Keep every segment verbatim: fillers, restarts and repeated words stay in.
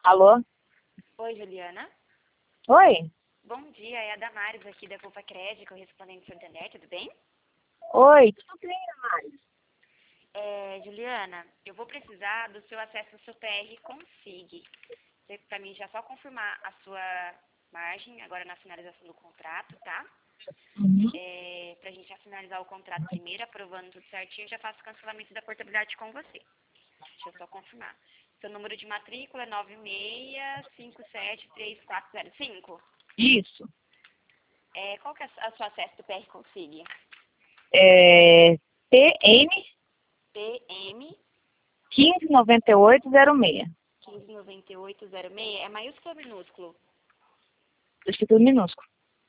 Alô? Oi, Juliana. Oi? Bom dia, é a Damares aqui da Culpa Crédito, correspondente do Santander, tudo bem? Oi, tudo bem, Damares? É, Juliana, eu vou precisar do seu acesso ao seu P R Consig. Para mim já só confirmar a sua margem, agora na finalização do contrato, tá? Uhum. É, pra gente já finalizar o contrato primeiro, aprovando tudo certinho, eu já faço o cancelamento da portabilidade com você. Deixa eu só confirmar. Seu número de matrícula é nove seis cinco sete três quatro zero cinco? Isso. É, qual que é a sua acesso do P R Consig? É P M P M quinze noventa e oito zero seis. quinze noventa e oito zero seis é maiúsculo ou minúsculo? Acho que é tudo minúsculo.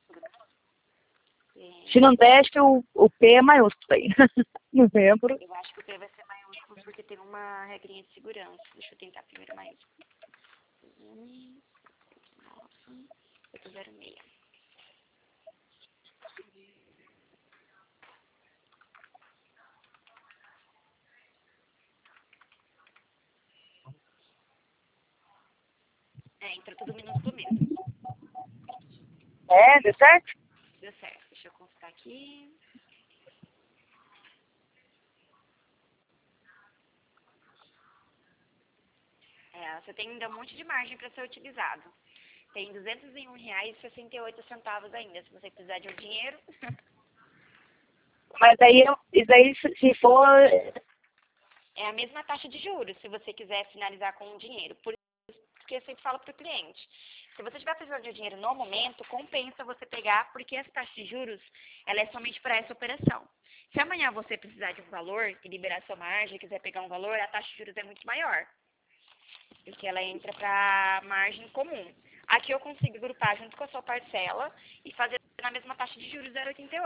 É, Se não der, acho que o, o P é maiúsculo aí. Não lembro. eu acho que o P vai ser maiúsculo porque tem uma regrinha de segurança. Deixa eu tentar primeiro maiúsculo. oito zero seis. É, entrou tudo minúsculo mesmo. É, deu certo? Deu certo. Deixa eu consultar aqui. É, você tem ainda um monte de margem para ser utilizado. Tem duzentos e um reais e sessenta e oito centavos ainda. Se você precisar de um dinheiro. Mas aí, eu, isso aí, se se for... É a mesma taxa de juros, se você quiser finalizar com o dinheiro. Por isso que eu sempre falo para o cliente. Se você estiver precisando de dinheiro no momento, compensa você pegar, porque essa taxa de juros, ela é somente para essa operação. Se amanhã você precisar de um valor e liberar sua margem, quiser pegar um valor, a taxa de juros é muito maior. Porque ela entra para margem comum. Aqui eu consigo agrupar junto com a sua parcela e fazer na mesma taxa de juros zero vírgula oitenta e oito.